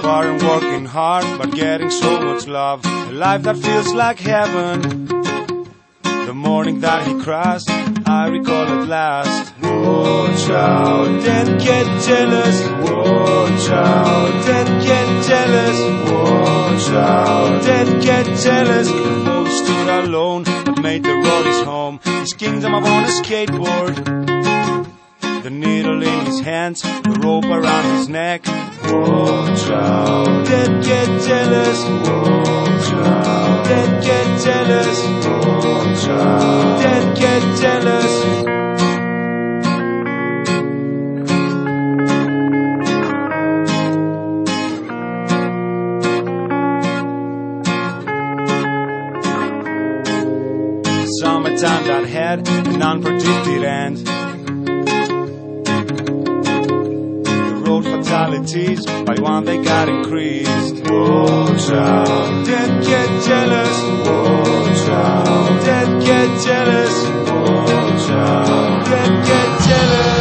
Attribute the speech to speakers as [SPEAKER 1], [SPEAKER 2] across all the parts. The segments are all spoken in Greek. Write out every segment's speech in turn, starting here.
[SPEAKER 1] far and working hard, but getting so much love. A life that feels like heaven. The morning that he crashed, I recall at last. Watch out, don't get jealous. Watch out, don't get jealous. Watch out, don't get jealous. The boy stood alone, but made the road his home. His kingdom upon a skateboard. The needle in his hands, the rope around his neck. Watch out, don't get jealous. Watch out, don't get jealous. Watch out, don't get jealous. Summertime that had an unpredicted end. Fatalities, by one they got increased. Watch out, don't get jealous. Watch out, don't get jealous. Watch out, don't get jealous.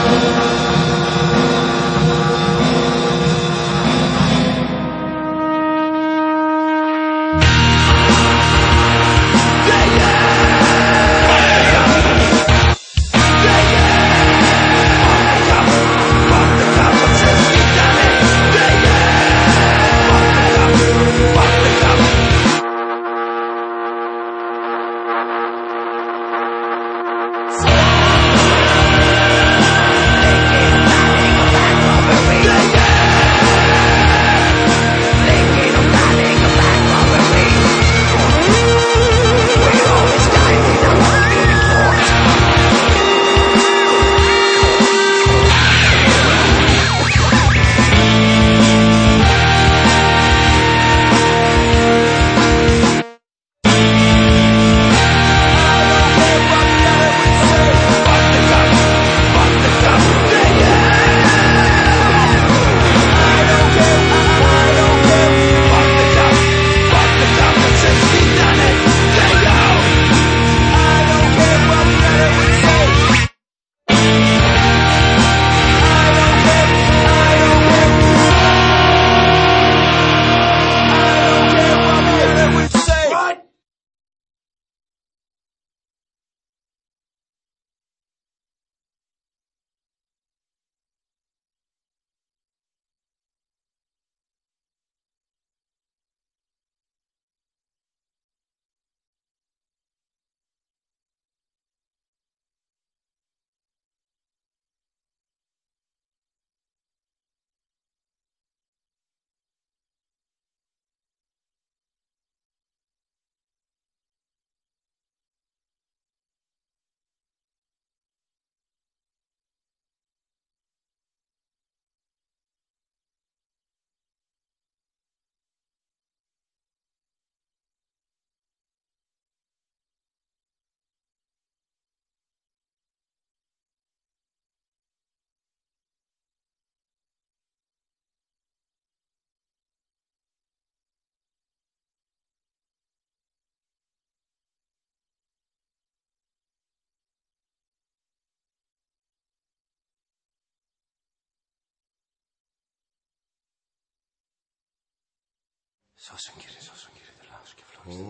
[SPEAKER 1] Σώσον Κύριε, σώσον Κύριε, τελάους και φλόγιστον.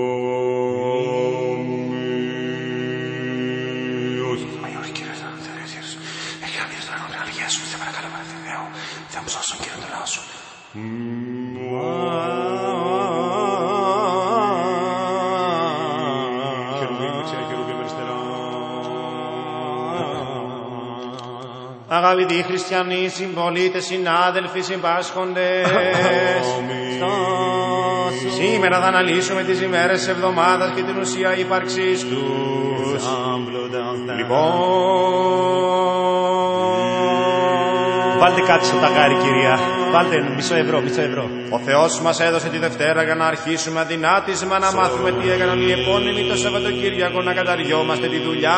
[SPEAKER 1] Μαγιόρι Κύριε, Θεός, Εκάμιος Δραγόν, Ρεαλγία σου, Θε παρακαλώ παρακαλώ, Θεό, Θεό μου σώσον Κύριε, τελάους σου.
[SPEAKER 2] Αγαπητοί χριστιανοί, συμπολίτες, συνάδελφοι, συμπάσχοντες, σήμερα θα αναλύσουμε τις ημέρες της εβδομάδας και την ουσία ύπαρξής τους. Λοιπόν,
[SPEAKER 3] βάλτε κάτι στο ταγάρι, κυρία. Βάλτε μισό ευρώ.
[SPEAKER 2] ο Θεός μας έδωσε τη Δευτέρα για να αρχίσουμε αδυνάτισμα να μάθουμε τι έκαναν οι επώνυμοι το Σαββατοκύριακο, να καταργιόμαστε τη δουλειά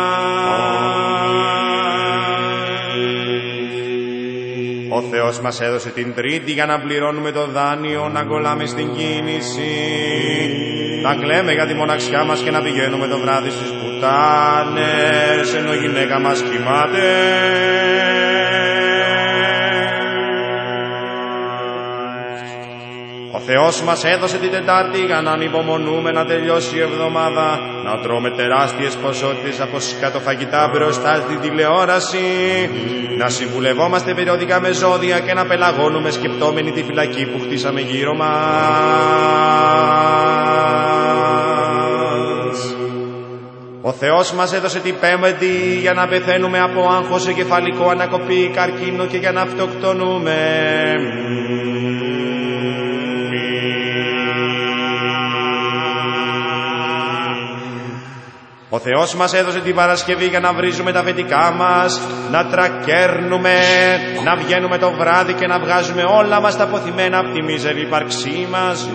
[SPEAKER 2] μας. Ο Θεός μας έδωσε την Τρίτη για να πληρώνουμε το δάνειο, να κολλάμε στην κίνηση, να κλαίμε για τη μοναξιά μας και να πηγαίνουμε το βράδυ στις πουτάνες, ενώ η γυναίκα μας κοιμάται. Θεός μας έδωσε την Τετάρτη για να ανυπομονούμε να τελειώσει η εβδομάδα, να τρώμε τεράστιες ποσότητες από σκατοφαγητά μπροστά στην τηλεόραση, να συμβουλευόμαστε περιοδικά με ζώδια και να πελαγώνουμε σκεπτόμενοι τη φυλακή που χτίσαμε γύρω μας. Ο Θεός μας έδωσε την Πέμπτη για να πεθαίνουμε από άγχος, εγκεφαλικό, ανακοπή, καρκίνο και για να αυτοκτονούμε. Ο Θεός μας έδωσε την Παρασκευή για να βρίζουμε τα αφεντικά μας, να τρακέρνουμε, να βγαίνουμε το βράδυ και να βγάζουμε όλα μας τα αποθυμένα από τη μίζερη ύπαρξή μας.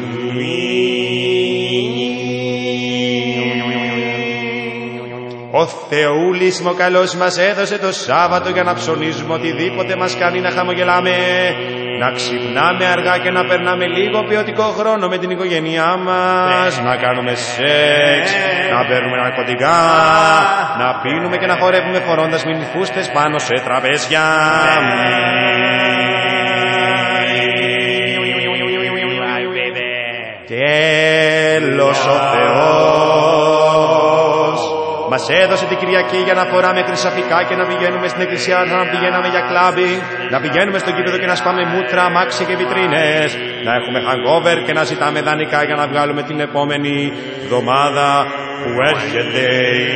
[SPEAKER 2] Ο Θεούλης μου καλός μας έδωσε το Σάββατο για να ψωνίζουμε οτιδήποτε μας κάνει να χαμογελάμε, να ξυπνάμε αργά και να περνάμε λίγο ποιοτικό χρόνο με την οικογένειά μας, να κάνουμε σεξ, να παίρνουμε ναρκωτικά, να πίνουμε και να χορεύουμε φορώντας μινιφούστες πάνω σε τραπέζια. Τέλος, ο Θεός μας έδωσε την Κυριακή για να φοράμε χρυσαφικά και να πηγαίνουμε στην εκκλησία να πηγαίναμε για κλάμπι, να πηγαίνουμε στο γήπεδο και να σπάμε μούτρα, αμάξια και βιτρίνες, να έχουμε hangover και να ζητάμε δανεικά για να βγάλουμε την επόμενη εβδομάδα που έρχεται.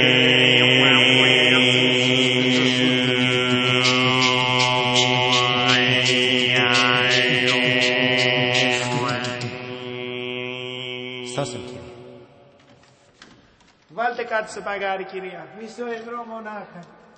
[SPEAKER 3] Στάστε. Βάλτε κάτι στο παγάρι, κυρία. Μισό ευρώ μονάχα.